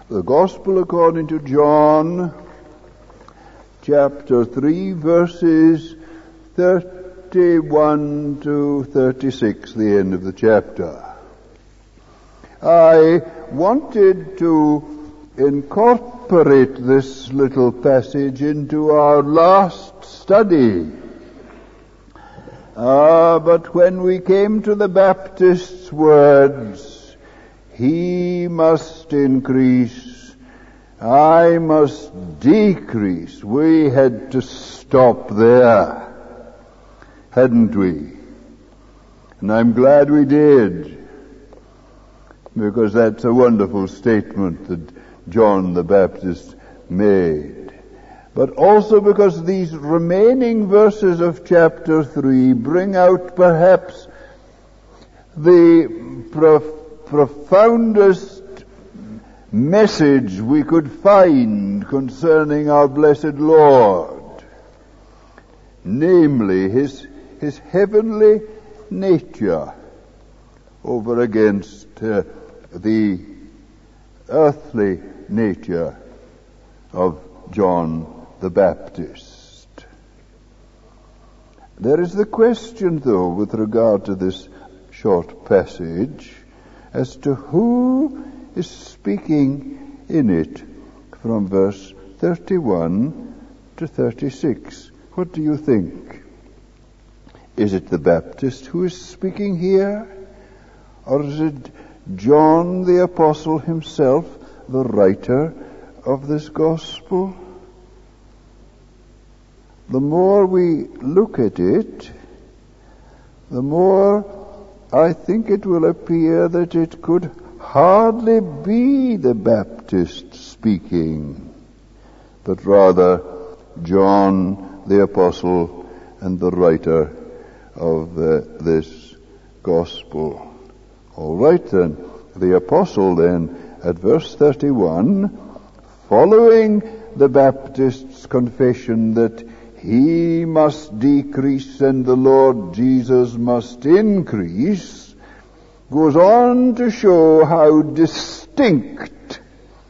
The Gospel according to John, chapter 3, verses 31 to 36, the end of the chapter. I wanted to incorporate this little passage into our last study. But when we came to the Baptist's words, "He must increase, I must decrease," we had to stop there, hadn't we? And I'm glad we did, because that's a wonderful statement that John the Baptist made. But also because these remaining verses of chapter 3 bring out perhaps the profoundest message we could find concerning our blessed Lord, namely his heavenly nature over against the earthly nature of John the Baptist. There is the question, though, with regard to this short passage, as to who is speaking in it from verse 31 to 36. What do you think? Is it the Baptist who is speaking here? Or is it John the Apostle himself, the writer of this gospel? The more we look at it, the more I think it will appear that it could hardly be the Baptist speaking, but rather John the Apostle and the writer of this gospel. All right then, the Apostle then at verse 31, following the Baptist's confession that he must decrease and the Lord Jesus must increase, goes on to show how distinct,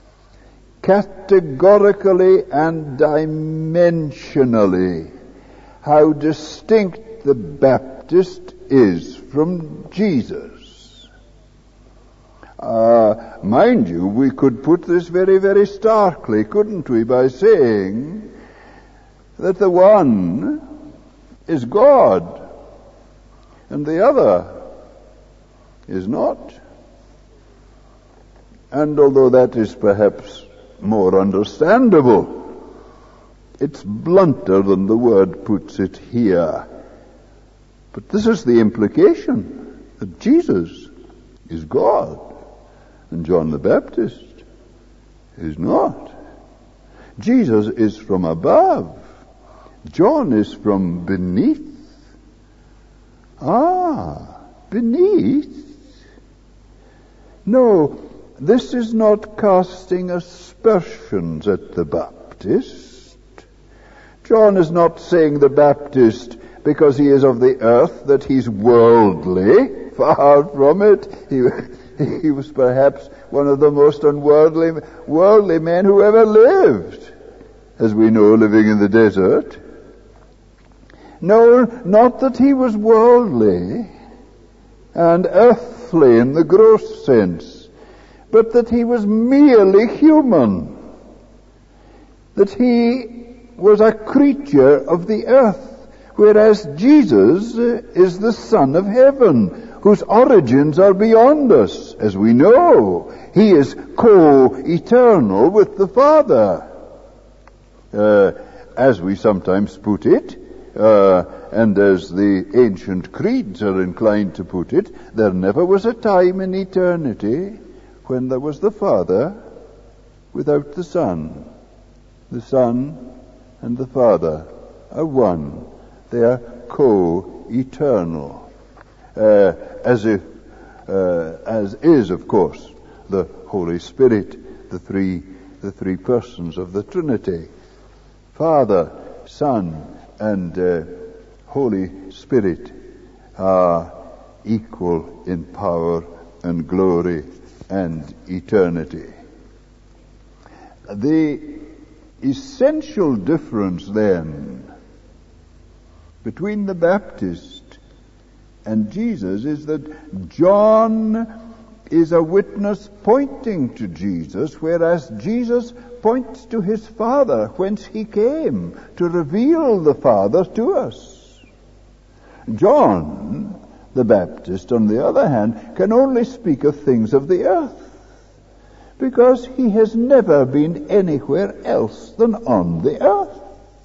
categorically and dimensionally, how distinct the Baptist is from Jesus. Mind you, we could put this very, very starkly, couldn't we, by saying that the one is God and the other is not. And although that is perhaps more understandable, it's blunter than the word puts it here. But this is the implication, that Jesus is God and John the Baptist is not. Jesus is from above. John is from beneath. Beneath? No, this is not casting aspersions at the Baptist. John is not saying the Baptist, because he is of the earth, that he's worldly. Far from it. He was perhaps one of the most worldly men who ever lived, as we know, living in the desert. No, not that he was worldly and earthly in the gross sense, but that he was merely human, that he was a creature of the earth, whereas Jesus is the Son of heaven, whose origins are beyond us, as we know. He is co-eternal with the Father. As we sometimes put it, and as the ancient creeds are inclined to put it, there never was a time in eternity when there was the Father without the Son. The Son and the Father are one. They are co-eternal. As is, of course, the Holy Spirit, the three persons of the Trinity. Father, Son, and Holy Spirit are equal in power and glory and eternity. The essential difference then between the Baptist and Jesus is that John is a witness pointing to Jesus, whereas Jesus points to his Father, whence he came, to reveal the Father to us. John, the Baptist, on the other hand, can only speak of things of the earth, because he has never been anywhere else than on the earth.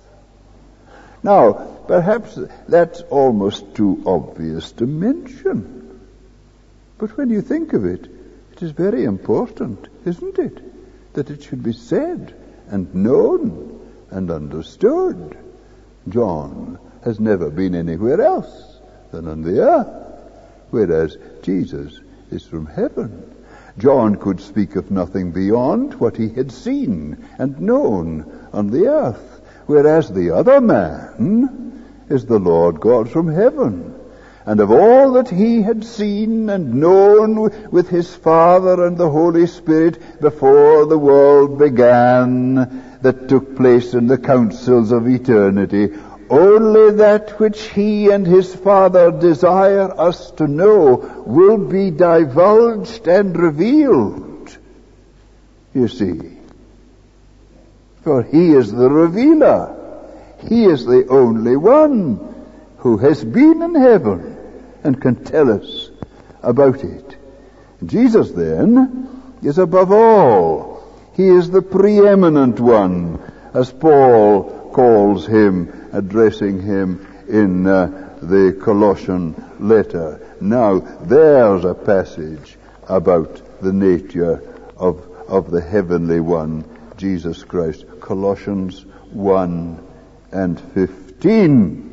Now, perhaps that's almost too obvious to mention. But when you think of it, it is very important, isn't it, that it should be said and known and understood. John has never been anywhere else than on the earth, whereas Jesus is from heaven. John could speak of nothing beyond what he had seen and known on the earth, whereas the other man is the Lord God from heaven. And of all that he had seen and known with his Father and the Holy Spirit before the world began, that took place in the councils of eternity, only that which he and his Father desire us to know will be divulged and revealed. You see, for he is the revealer. He is the only one who has been in heaven and can tell us about it. Jesus, then, is above all. He is the preeminent one, as Paul calls him, addressing him in the Colossian letter. Now, there's a passage about the nature of the heavenly one, Jesus Christ. Colossians 1 and 15.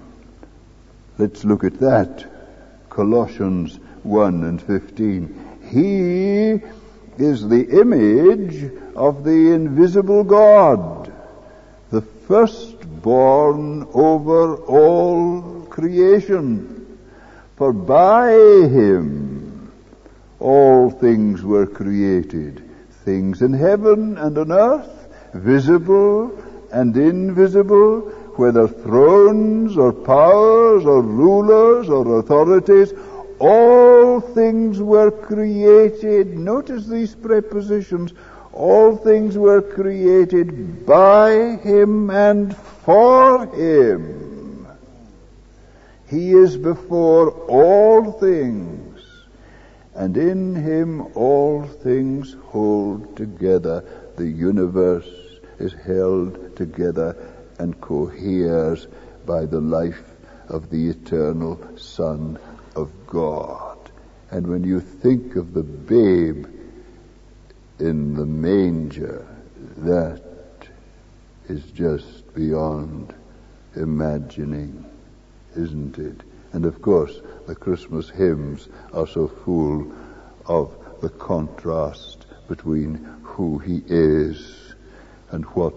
Let's look at that. Colossians 1 and 15. He is the image of the invisible God, the firstborn over all creation. For by him all things were created, things in heaven and on earth, visible and invisible, whether thrones or powers or rulers or authorities, all things were created. Notice these prepositions. All things were created by him and for him. He is before all things, and in him all things hold together. The universe is held together and coheres by the life of the eternal Son of God. And when you think of the babe in the manger, that is just beyond imagining, isn't it? And of course, the Christmas hymns are so full of the contrast between who he is and what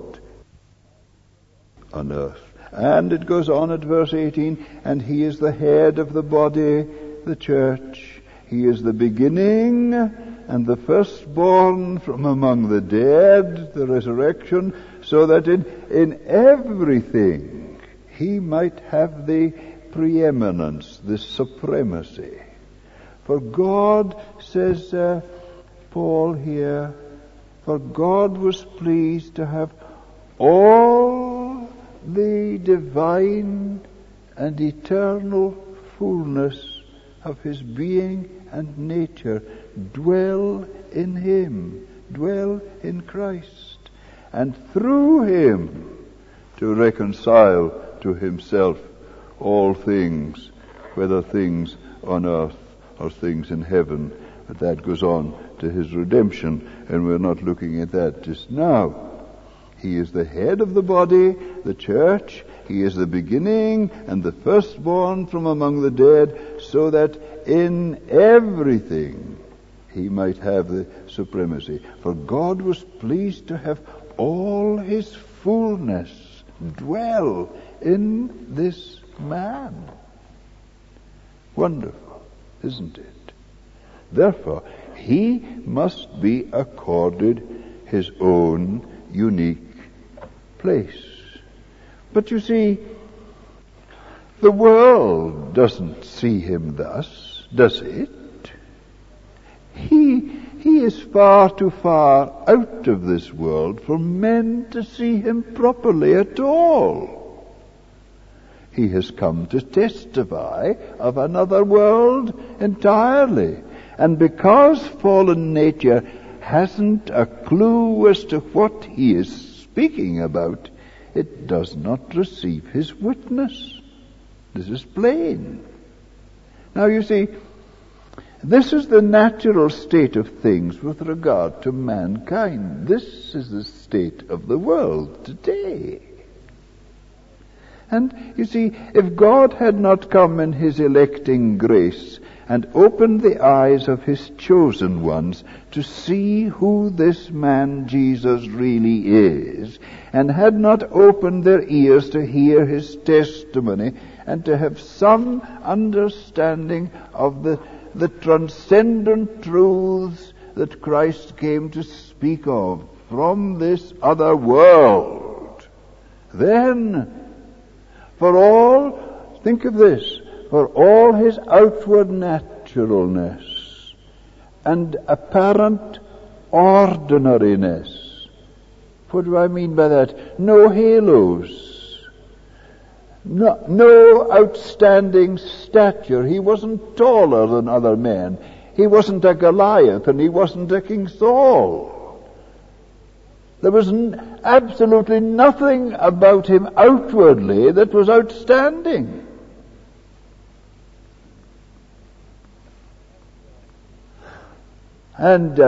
on earth. And it goes on at verse 18, and he is the head of the body, the church. He is the beginning and the firstborn from among the dead, the resurrection, so that in everything he might have the preeminence, the supremacy. For God, says Paul here, for God was pleased to have all the divine and eternal fullness of his being and nature dwell in him, dwell in Christ, and through him to reconcile to himself all things, whether things on earth or things in heaven. But that goes on to his redemption, and we're not looking at that just now. He is the head of the body, the church. He is the beginning and the firstborn from among the dead, so that in everything he might have the supremacy. For God was pleased to have all his fullness dwell in this man. Wonderful, isn't it? Therefore, he must be accorded his own unique place. But you see, the world doesn't see him thus, does it? He is far too far out of this world for men to see him properly at all. He has come to testify of another world entirely. And because fallen nature hasn't a clue as to what he is speaking about, it does not receive his witness. This is plain. Now you see, this is the natural state of things with regard to mankind. This is the state of the world today. And you see, if God had not come in his electing grace and opened the eyes of his chosen ones to see who this man Jesus really is, and had not opened their ears to hear his testimony and to have some understanding of the transcendent truths that Christ came to speak of from this other world, then think of this, for all his outward naturalness and apparent ordinariness. What do I mean by that? No halos, no outstanding stature. He wasn't taller than other men. He wasn't a Goliath and he wasn't a King Saul. There was absolutely nothing about him outwardly that was outstanding. And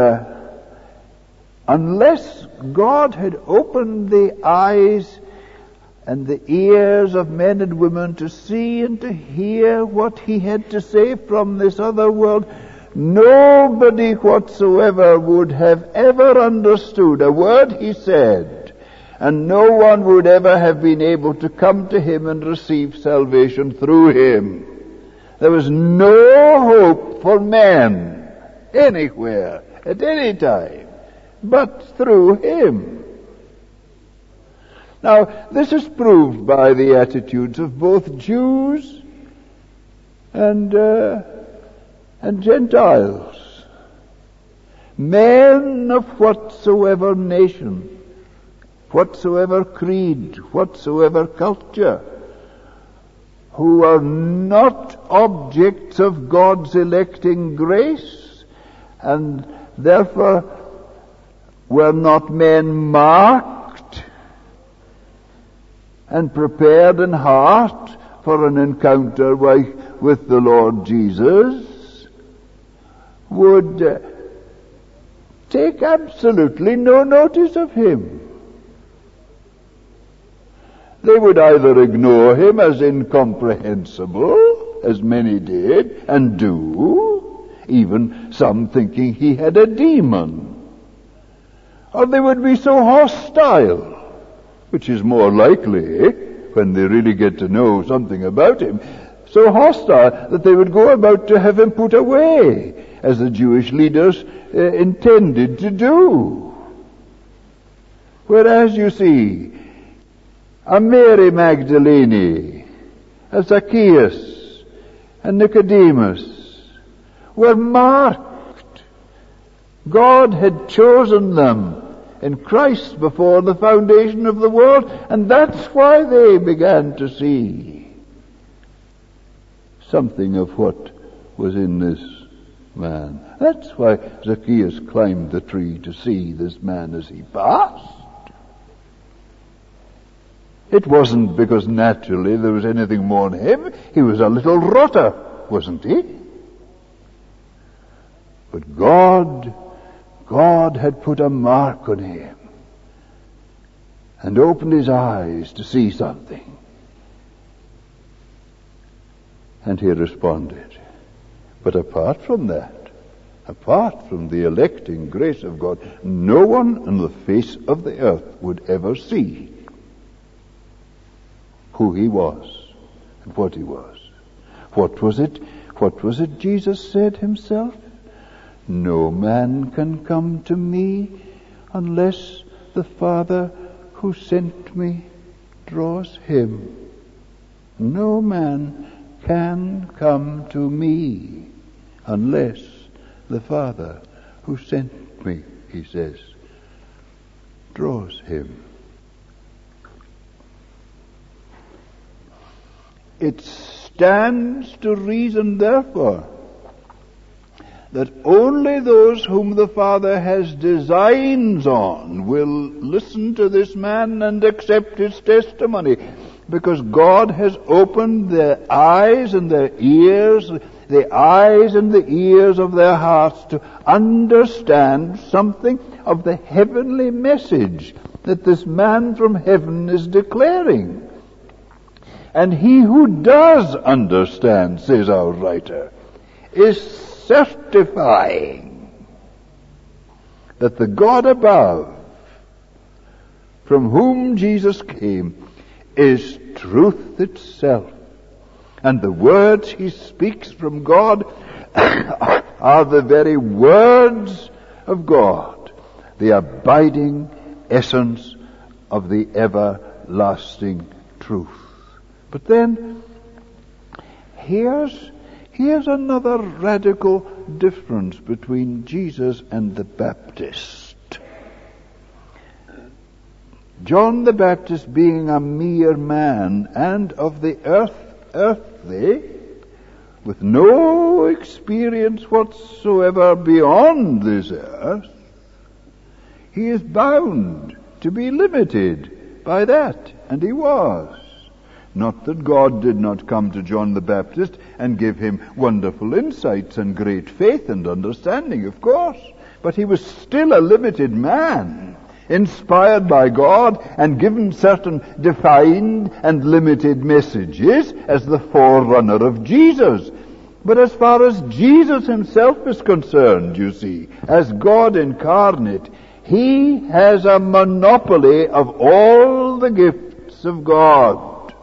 unless God had opened the eyes and the ears of men and women to see and to hear what he had to say from this other world, nobody whatsoever would have ever understood a word he said, and no one would ever have been able to come to him and receive salvation through him. There was no hope for men anywhere, at any time, but through him. Now, this is proved by the attitudes of both Jews and Gentiles. Men of whatsoever nation, whatsoever creed, whatsoever culture, who are not objects of God's electing grace, and therefore were not men marked and prepared in heart for an encounter with the Lord Jesus, would take absolutely no notice of him. They would either ignore him as incomprehensible, as many did and do, even some thinking he had a demon, or they would be so hostile, which is more likely when they really get to know something about him, so hostile that they would go about to have him put away, as the Jewish leaders intended to do. Whereas, you see, a Mary Magdalene, a Zacchaeus, and Nicodemus were marked. God had chosen them in Christ before the foundation of the world, and that's why they began to see something of what was in this man. That's why Zacchaeus climbed the tree to see this man as he passed. It wasn't because naturally there was anything more in him. He was a little rotter, wasn't he? But God had put a mark on him and opened his eyes to see something. And he responded. But apart from that, apart from the electing grace of God, no one on the face of the earth would ever see who he was and what he was. What was it Jesus said himself? No man can come to me unless the Father who sent me draws him. No man can come to me unless the Father who sent me, he says, draws him. It stands to reason, therefore, that only those whom the Father has designs on will listen to this man and accept his testimony, because God has opened their eyes and their ears, the eyes and the ears of their hearts, to understand something of the heavenly message that this man from heaven is declaring. And he who does understand, says our writer, is certifying that the God above, from whom Jesus came, is truth itself. And the words he speaks from God are the very words of God, the abiding essence of the everlasting truth. But then, here's another radical difference between Jesus and the Baptist. John the Baptist, being a mere man and of the earthly, with no experience whatsoever beyond this earth, he is bound to be limited by that, and he was. Not that God did not come to John the Baptist and give him wonderful insights and great faith and understanding, of course, but he was still a limited man, inspired by God and given certain defined and limited messages as the forerunner of Jesus. But as far as Jesus himself is concerned, you see, as God incarnate, he has a monopoly of all the gifts of God.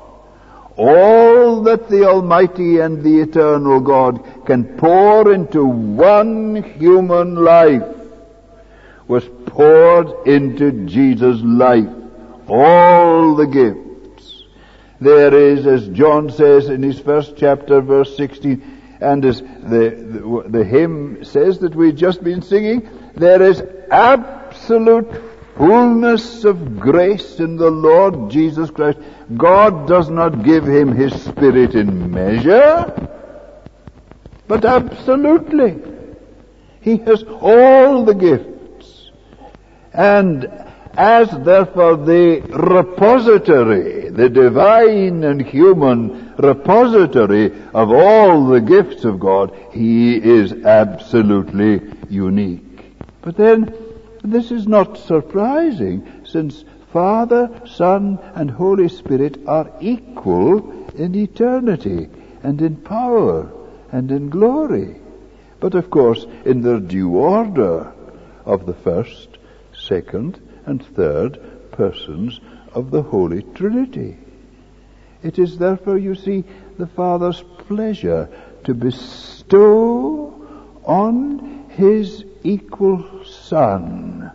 All that the Almighty and the Eternal God can pour into one human life was poured into Jesus' life. All the gifts. There is, as John says in his first chapter, verse 16, and as the hymn says that we've just been singing, there is absolute fullness of grace in the Lord Jesus Christ. God does not give him his Spirit in measure, but absolutely. He has all the gifts. And as therefore the repository, the divine and human repository of all the gifts of God, he is absolutely unique. But then, this is not surprising, since Father, Son, and Holy Spirit are equal in eternity, and in power, and in glory. But of course, in their due order of the first, second, and third persons of the Holy Trinity. It is therefore, you see, the Father's pleasure to bestow on his equal Son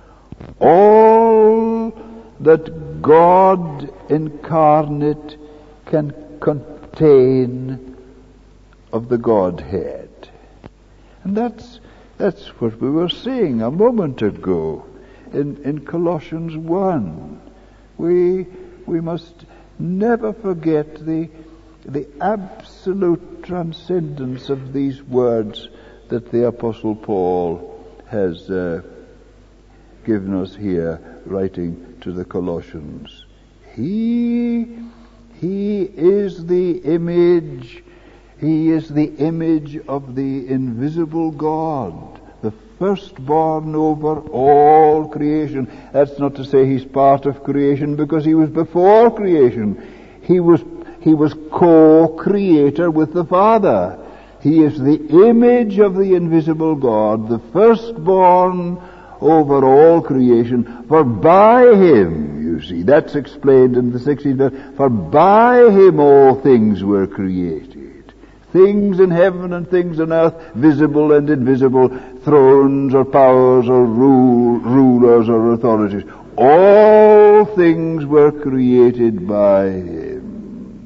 all that God incarnate can contain of the Godhead. And that's what we were saying a moment ago in Colossians 1. We must never forget the absolute transcendence of these words that the Apostle Paul has given us here, writing to the Colossians. He is the image. He is the image of the invisible God, the firstborn over all creation. That's not to say he's part of creation, because he was before creation. He was co-creator with the Father. He is the image of the invisible God, the firstborn over all creation. For by him, you see, that's explained in the 16th verse, for by him all things were created. things in heaven and things on earth, visible and invisible, thrones or powers or rulers or authorities. All things were created by him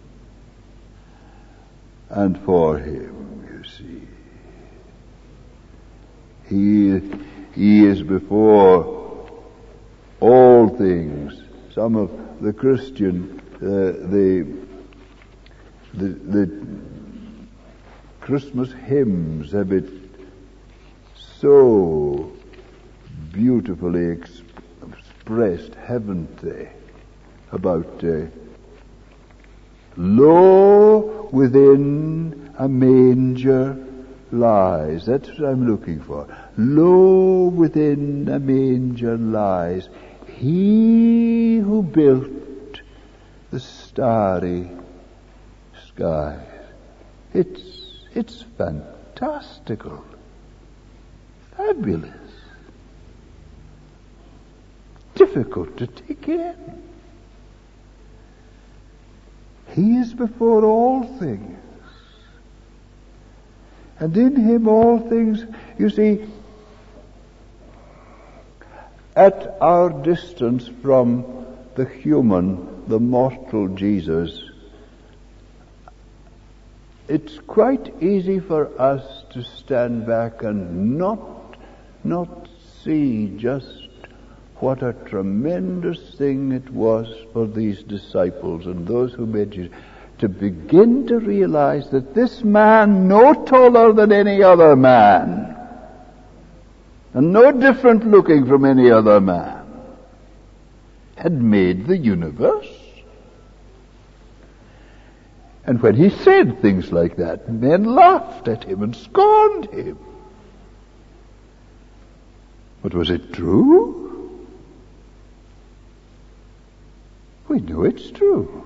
and for him, you see. He is before all things. Some of the Christian, the Christmas hymns have it so beautifully expressed, haven't they? About lo, within a manger lies. That's what I'm looking for. Lo, within a manger lies he who built the starry skies. It's fantastical, fabulous, difficult to take in. He is before all things, and in him all things, you see, at our distance from the human, the mortal Jesus, it's quite easy for us to stand back and not see just what a tremendous thing it was for these disciples and those who made Jesus to begin to realize that this man, no taller than any other man, and no different looking from any other man, had made the universe. And when he said things like that, men laughed at him and scorned him. But was it true? We know it's true.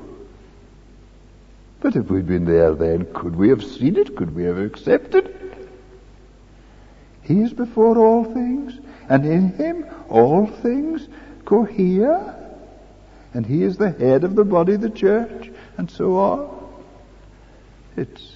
But if we'd been there then, could we have seen it? Could we have accepted it? He is before all things, and in him all things cohere. And he is the head of the body, the church, and so on. It's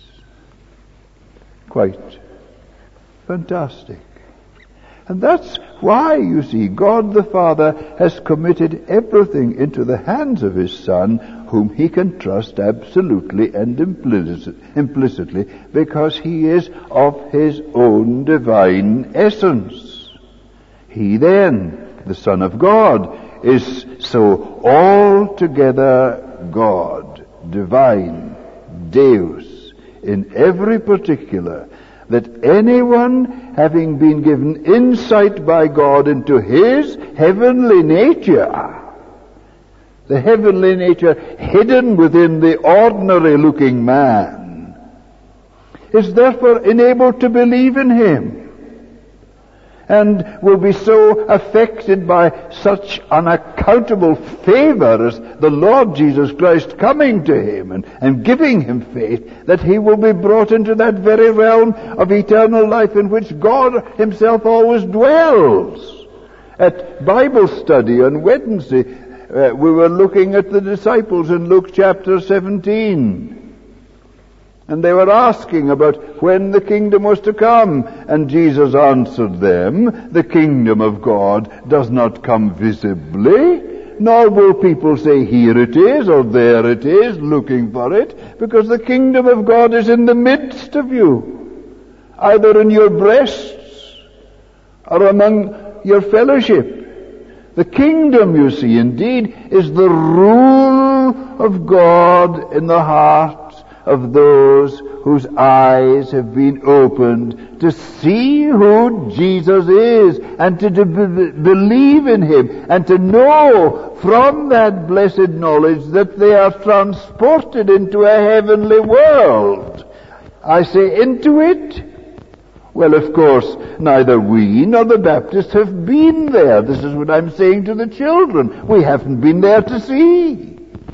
quite fantastic. And that's why, you see, God the Father has committed everything into the hands of his Son, whom he can trust absolutely and implicitly, because he is of his own divine essence. He then, the Son of God, is so altogether God, divine, Deus, in every particular, that anyone having been given insight by God into his heavenly nature, the heavenly nature hidden within the ordinary looking man, is therefore enabled to believe in him, and will be so affected by such unaccountable favor as the Lord Jesus Christ coming to him and giving him faith, that he will be brought into that very realm of eternal life in which God himself always dwells. At Bible study on Wednesday, we were looking at the disciples in Luke chapter 17. And they were asking about when the kingdom was to come. And Jesus answered them, the kingdom of God does not come visibly, nor will people say, here it is, or there it is, looking for it, because the kingdom of God is in the midst of you, either in your breasts or among your fellowship. The kingdom, you see, indeed, is the rule of God in the heart of those whose eyes have been opened to see who Jesus is, and to believe in him, and to know from that blessed knowledge that they are transported into a heavenly world. I say into it. Well, of course, neither we nor the Baptists have been there. This is what I'm saying to the children. We haven't been there to see.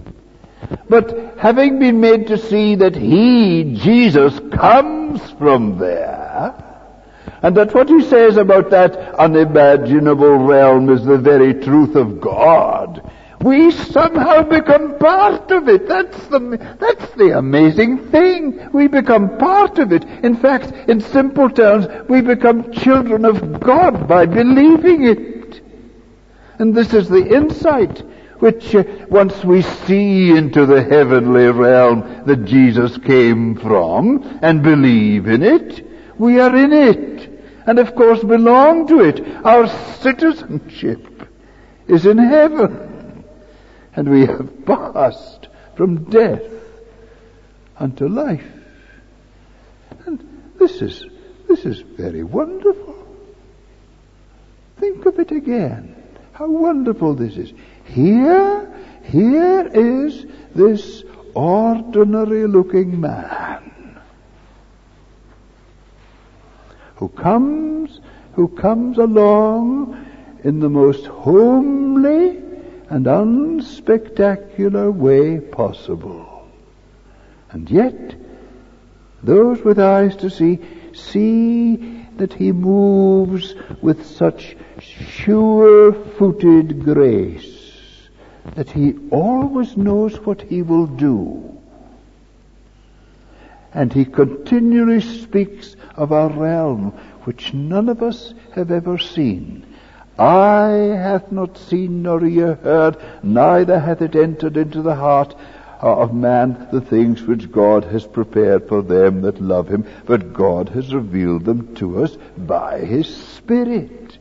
But having been made to see that he, Jesus, comes from there, and that what he says about that unimaginable realm is the very truth of God, We somehow become part of it. That's the amazing thing. We become part of it. In fact, in simple terms, we become children of God by believing it. And this is the insight which, once we see into the heavenly realm that Jesus came from and believe in it, we are in it. And of course belong to it. Our citizenship is in heaven. And we have passed from death unto life. And this is very wonderful. Think of it again. How wonderful this is. Here is this ordinary looking man who comes along in the most homely and unspectacular way possible. And yet, those with eyes to see that he moves with such sure-footed grace that he always knows what he will do. And he continually speaks of a realm which none of us have ever seen. Eye hath not seen nor ear heard, neither hath it entered into the heart of man the things which God has prepared for them that love him, but God has revealed them to us by his Spirit.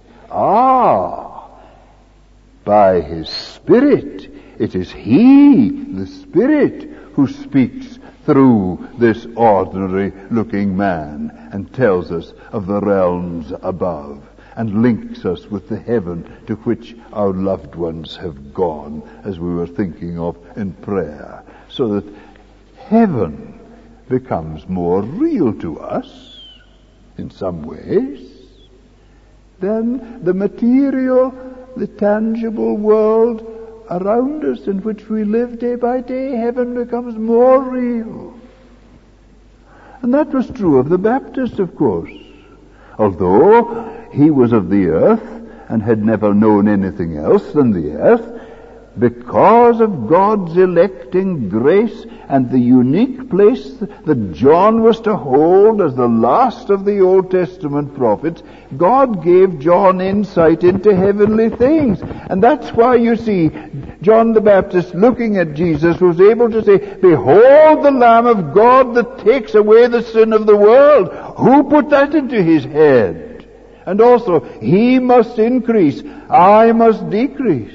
By his Spirit. It is he, the Spirit, who speaks through this ordinary looking man and tells us of the realms above, and links us with the heaven to which our loved ones have gone, as we were thinking of in prayer, so that heaven becomes more real to us, in some ways, than the material, the tangible world around us in which we live day by day. Heaven becomes more real. And that was true of the Baptist, of course. Although he was of the earth and had never known anything else than the earth, because of God's electing grace and the unique place that John was to hold as the last of the Old Testament prophets, God gave John insight into heavenly things. And that's why you see John the Baptist, looking at Jesus, was able to say, "Behold the Lamb of God that takes away the sin of the world." Who put that into his head? And also, he must increase, I must decrease.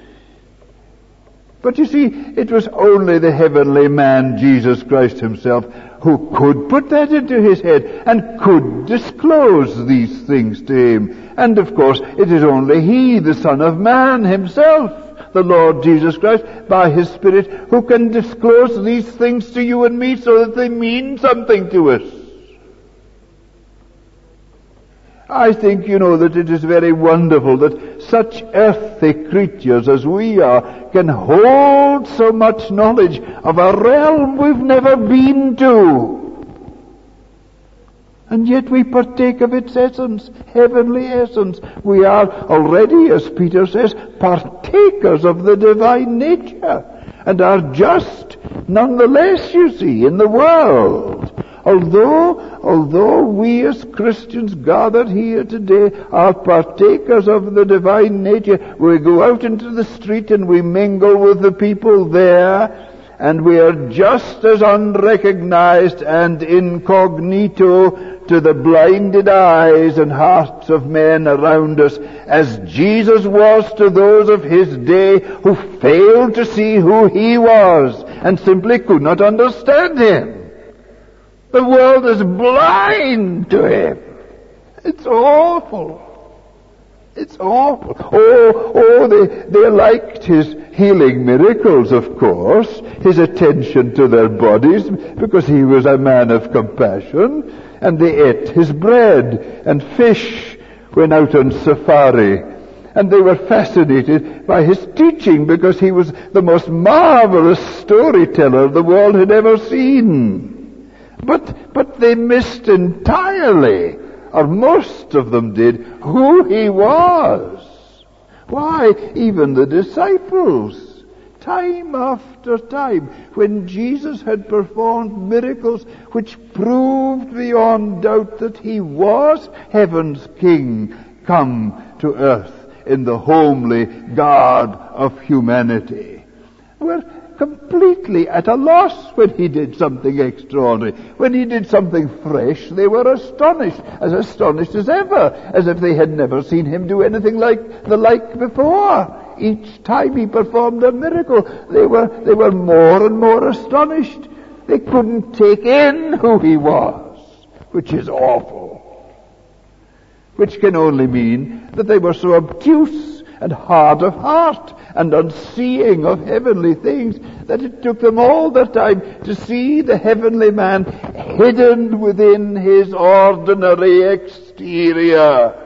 But you see, it was only the heavenly man, Jesus Christ himself, who could put that into his head and could disclose these things to him. And of course, it is only he, the Son of Man himself, the Lord Jesus Christ, by his Spirit, who can disclose these things to you and me so that they mean something to us. I think, that it is very wonderful that such earthly creatures as we are can hold so much knowledge of a realm we've never been to. And yet we partake of its essence, heavenly essence. We are already, as Peter says, partakers of the divine nature, and are just nonetheless, you see, in the world. Although we as Christians gathered here today are partakers of the divine nature, we go out into the street and we mingle with the people there, and we are just as unrecognized and incognito to the blinded eyes and hearts of men around us as Jesus was to those of his day who failed to see who he was and simply could not understand him. The world is blind to him. It's awful. It's awful. They liked his healing miracles, of course, his attention to their bodies, because he was a man of compassion, and they ate his bread and fish when out on safari. And they were fascinated by his teaching because he was the most marvelous storyteller the world had ever seen. But they missed entirely, or most of them did, who he was. Why, even the disciples time after time, when Jesus had performed miracles which proved beyond doubt that he was heaven's King come to earth in the homely garb of humanity, were completely at a loss when he did something extraordinary. When he did something fresh, they were astonished as ever, as if they had never seen him do anything like the like before. Each time he performed a miracle, they were more and more astonished. They couldn't take in who he was, which is awful. Which can only mean that they were so obtuse and hard of heart and unseeing of heavenly things that it took them all the time to see the heavenly man hidden within his ordinary exterior.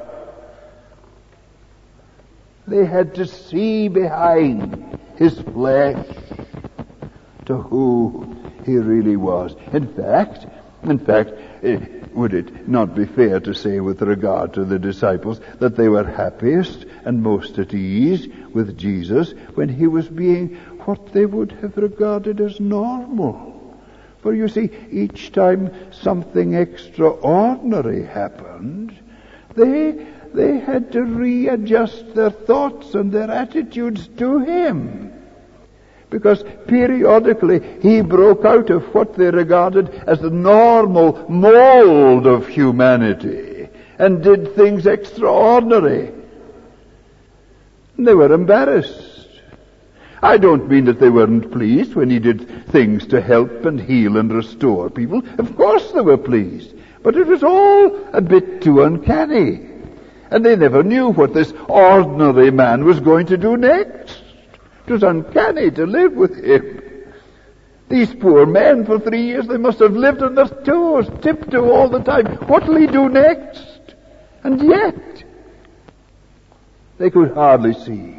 They had to see behind his flesh to who he really was. In fact, would it not be fair to say with regard to the disciples that they were happiest and most at ease with Jesus when he was being what they would have regarded as normal? For you see, each time something extraordinary happened, they had to readjust their thoughts and their attitudes to him. Because periodically he broke out of what they regarded as the normal mold of humanity and did things extraordinary. They were embarrassed. I don't mean that they weren't pleased when he did things to help and heal and restore people. Of course they were pleased. But it was all a bit too uncanny. And they never knew what this ordinary man was going to do next. It was uncanny to live with him. These poor men, for 3 years, they must have lived on their toes, tiptoe all the time. What will he do next? And yet, they could hardly see.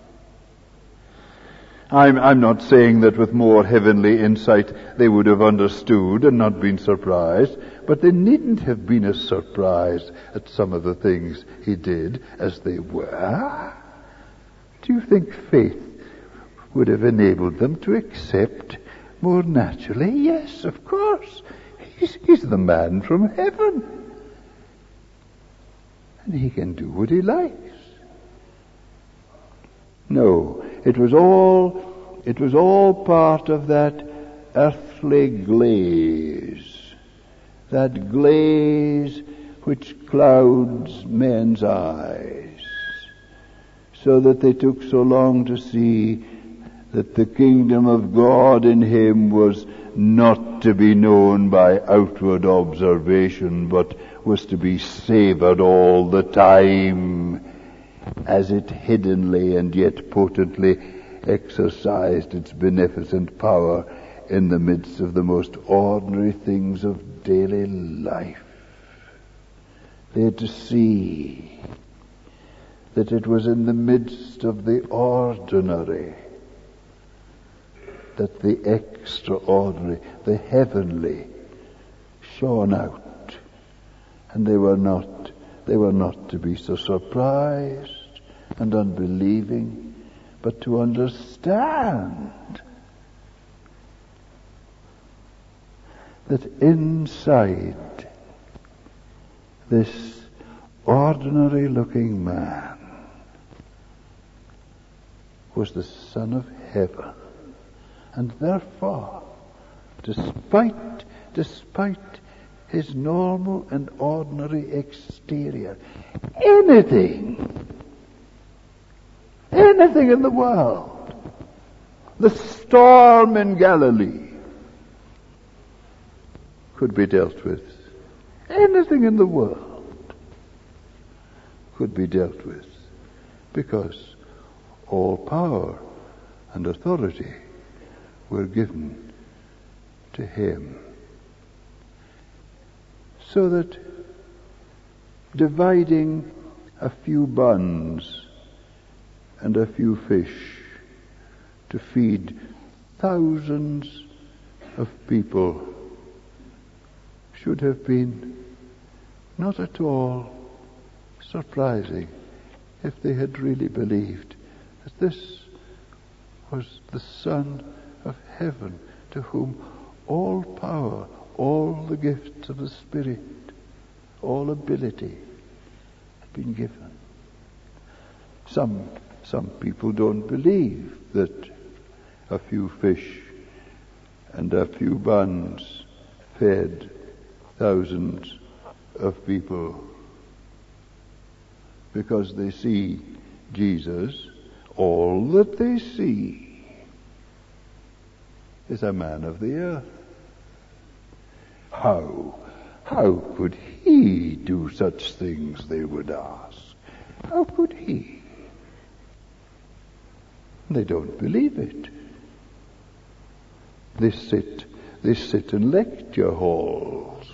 I'm not saying that with more heavenly insight they would have understood and not been surprised, but they needn't have been as surprised at some of the things he did as they were. Do you think faith would have enabled them to accept more naturally? Yes, of course. He's the man from heaven. And he can do what he likes. No, it was all part of that earthly glaze. That glaze which clouds men's eyes, so that they took so long to see that the kingdom of God in him was not to be known by outward observation, but was to be savored all the time as it hiddenly and yet potently exercised its beneficent power in the midst of the most ordinary things of daily life. They had to see that it was in the midst of the ordinary that the extraordinary, the heavenly, shone out. And they were not to be so surprised and unbelieving, but to understand that inside this ordinary looking man was the Son of Heaven. And therefore, despite his normal and ordinary exterior, anything in the world, the storm in Galilee, could be dealt with. Anything in the world could be dealt with, because all power and authority were given to him. So that dividing a few buns and a few fish to feed thousands of people should have been not at all surprising if they had really believed that this was the Son of heaven, to whom all power, all the gifts of the Spirit, all ability had been given. Some people don't believe that a few fish and a few buns fed thousands of people, because they see Jesus. All that they see is a man of the earth. How could he do such things, they would ask? How could he? They don't believe it. They sit in lecture halls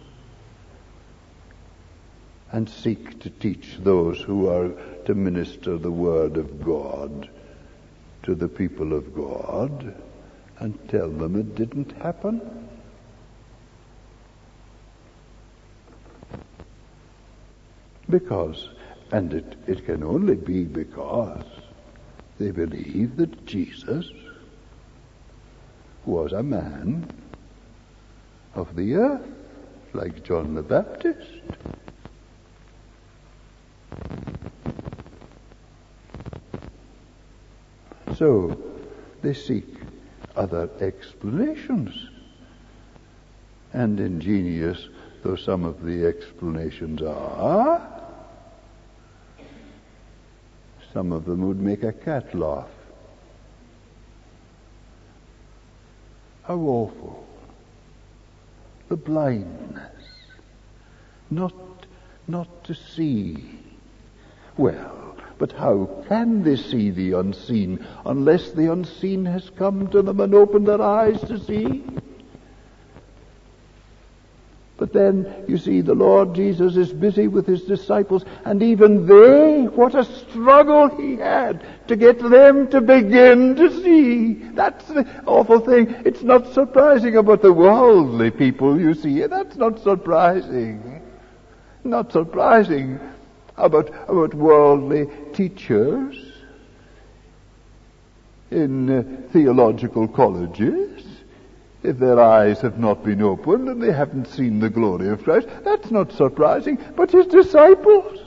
and seek to teach those who are to minister the word of God to the people of God and tell them it didn't happen. Because, and it can only be because they believe that Jesus was a man of the earth, like John the Baptist. So they seek other explanations. And ingenious though some of the explanations are, some of them would make a cat laugh. How awful. The blindness. Not to see. Well, but how can they see the unseen unless the unseen has come to them and opened their eyes to see? But then, you see, the Lord Jesus is busy with his disciples, and even they, what a struggle he had to get them to begin to see. That's the awful thing. It's not surprising about the worldly people, you see. That's not surprising. Not surprising about worldly teachers in theological colleges. If their eyes have not been opened and they haven't seen the glory of Christ, that's not surprising. But his disciples.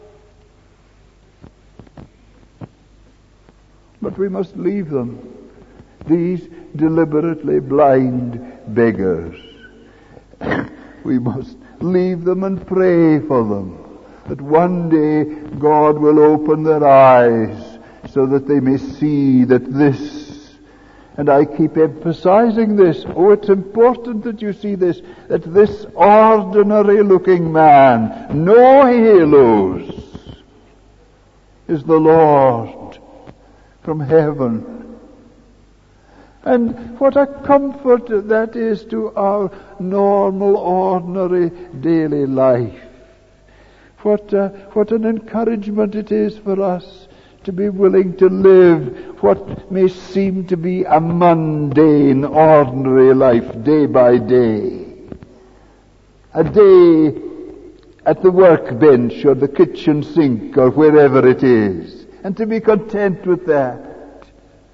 But we must leave them, these deliberately blind beggars. We must leave them and pray for them, that one day God will open their eyes so that they may see that this. And I keep emphasizing this. Oh, it's important that you see this, that this ordinary looking man, no halos, is the Lord from heaven. And what a comfort that is to our normal, ordinary, daily life. What an encouragement it is for us to be willing to live what may seem to be a mundane, ordinary life, day by day. A day at the workbench or the kitchen sink or wherever it is, and to be content with that.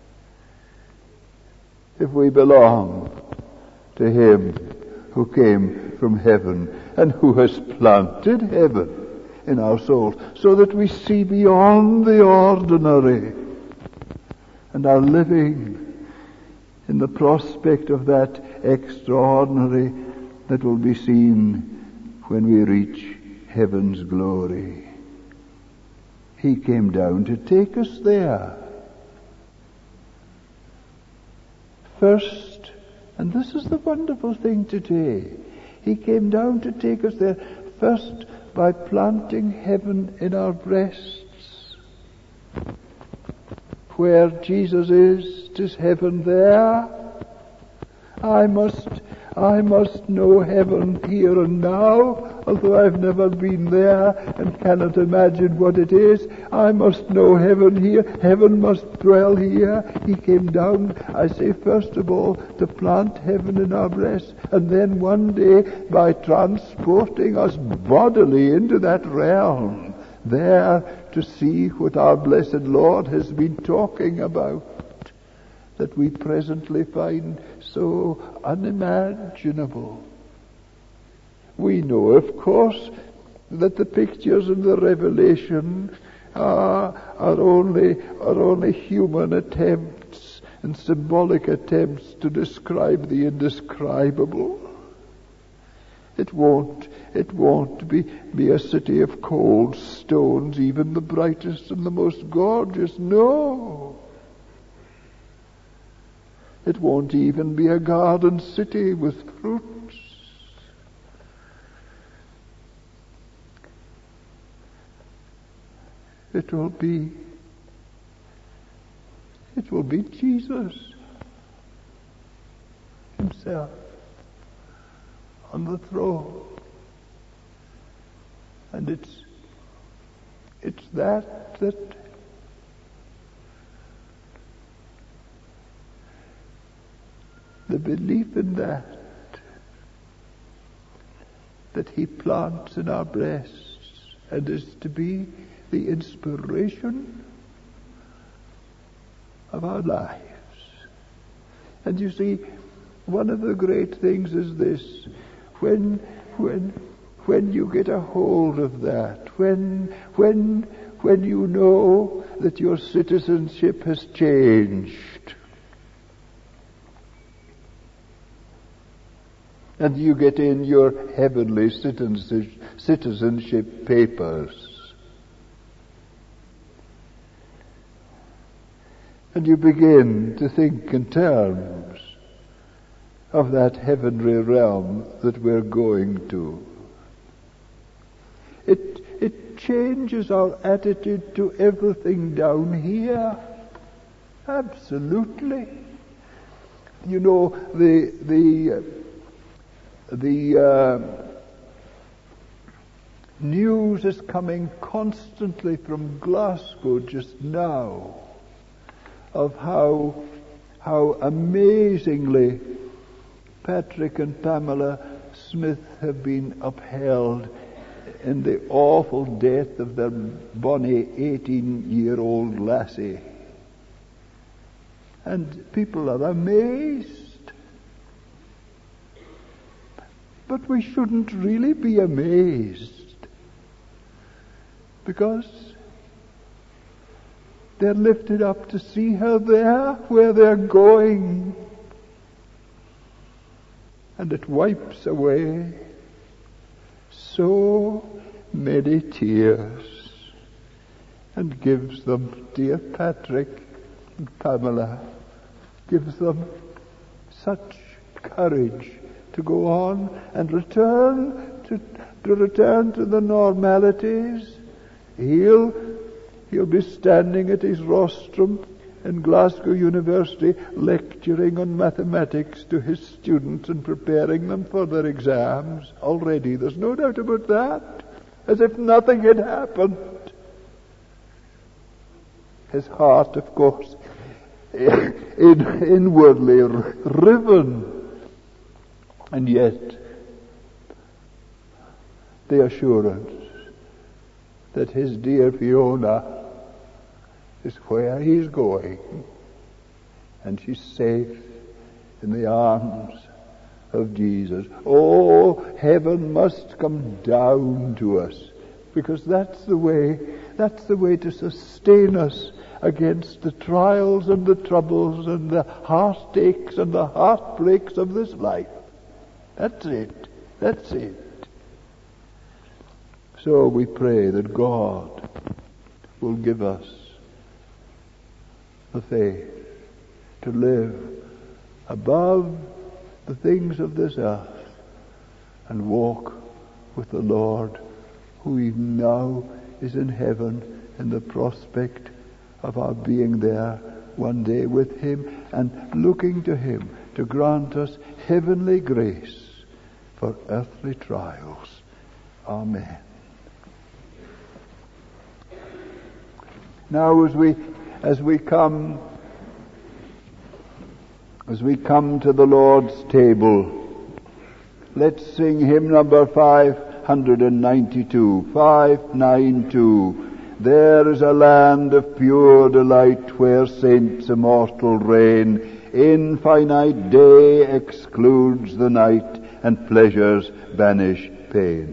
If we belong to him who came from heaven and who has planted heaven in our souls, so that we see beyond the ordinary and are living in the prospect of that extraordinary that will be seen when we reach heaven's glory. He came down to take us there. First, and this is the wonderful thing today, he came down to take us there first by planting heaven in our breasts. Where Jesus is, 'tis heaven there. I must know heaven here and now, although I've never been there and cannot imagine what it is. I must know heaven here. Heaven must dwell here. He came down, I say, first of all, to plant heaven in our breasts, and then one day by transporting us bodily into that realm, there to see what our blessed Lord has been talking about. that we presently find so unimaginable. We know, of course, that the pictures in the Revelation are only human attempts and symbolic attempts to describe the indescribable. It won't be a city of cold stones, even the brightest and the most gorgeous. No. It won't even be a garden city with fruits. It will be Jesus himself on the throne. And it's that the belief in that he plants in our breasts and is to be the inspiration of our lives. And you see, one of the great things is this: when you get a hold of that, when you know that your citizenship has changed, and you get in your heavenly citizenship papers, and you begin to think in terms of that heavenly realm that we're going to, it changes our attitude to everything down here. Absolutely. You know, the news is coming constantly from Glasgow just now of how amazingly Patrick and Pamela Smith have been upheld in the awful death of their bonny 18-year-old lassie. And people are amazed. But we shouldn't really be amazed, because they're lifted up to see her there where they're going. And it wipes away so many tears and gives them, dear Patrick and Pamela, gives them such courage to go on and return to the normalities. He'll be standing at his rostrum in Glasgow University lecturing on mathematics to his students and preparing them for their exams already. There's no doubt about that. As if nothing had happened. His heart, of course, inwardly riven. And yet, the assurance that his dear Fiona is where he's going, and she's safe in the arms of Jesus. Oh, heaven must come down to us, because that's the way to sustain us against the trials and the troubles and the heartaches and the heartbreaks of this life. That's it. So we pray that God will give us the faith to live above the things of this earth and walk with the Lord, who even now is in heaven, in the prospect of our being there one day with him and looking to him to grant us heavenly grace for earthly trials. Amen. Now as we come to the Lord's table, let's sing hymn number 592. 592. There is a land of pure delight where saints immortal reign. Infinite day excludes the night, and pleasures banish pain.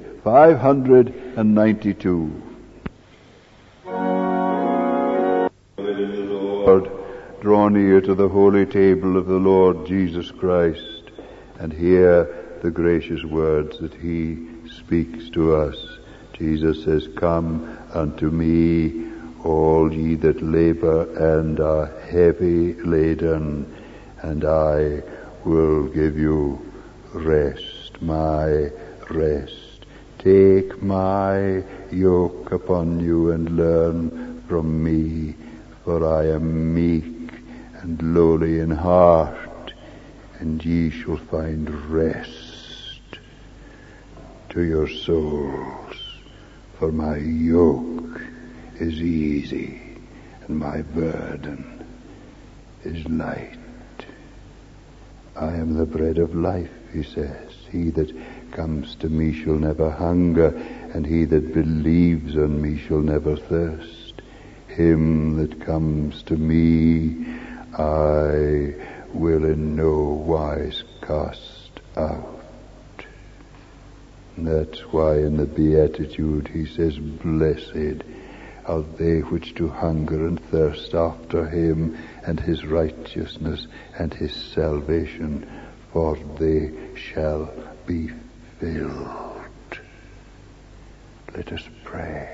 592. Lord, draw near to the holy table of the Lord Jesus Christ, and hear the gracious words that he speaks to us. Jesus says, "Come unto me, all ye that labor and are heavy laden, and I will give you rest, my rest. Take my yoke upon you and learn from me, for I am meek and lowly in heart, and ye shall find rest to your souls. For my yoke is easy, and my burden is light." I am the bread of life, he says. He that comes to me shall never hunger, and he that believes on me shall never thirst. Him that comes to me I will in no wise cast out. And that's why in the Beatitude he says, "Blessed are they which do hunger and thirst after him and his righteousness and his salvation, for they shall be filled." Let us pray.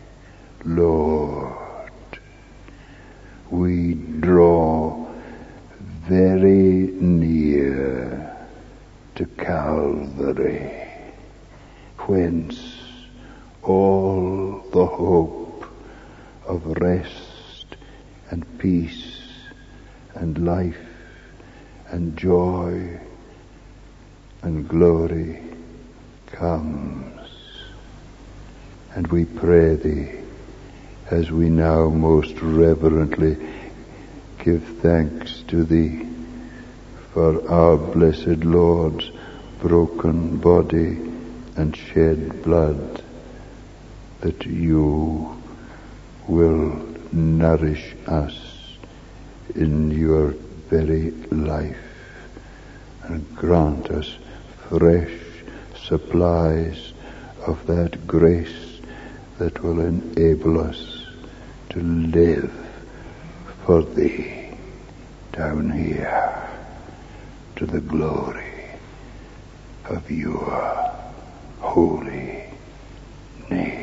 Lord, we draw very near to Calvary, whence all the hope of rest and peace and life and joy and glory comes. And we pray thee, as we now most reverently give thanks to thee for our blessed Lord's broken body and shed blood, that you will nourish us in your very life and grant us fresh supplies of that grace that will enable us to live for thee down here, to the glory of your holy name.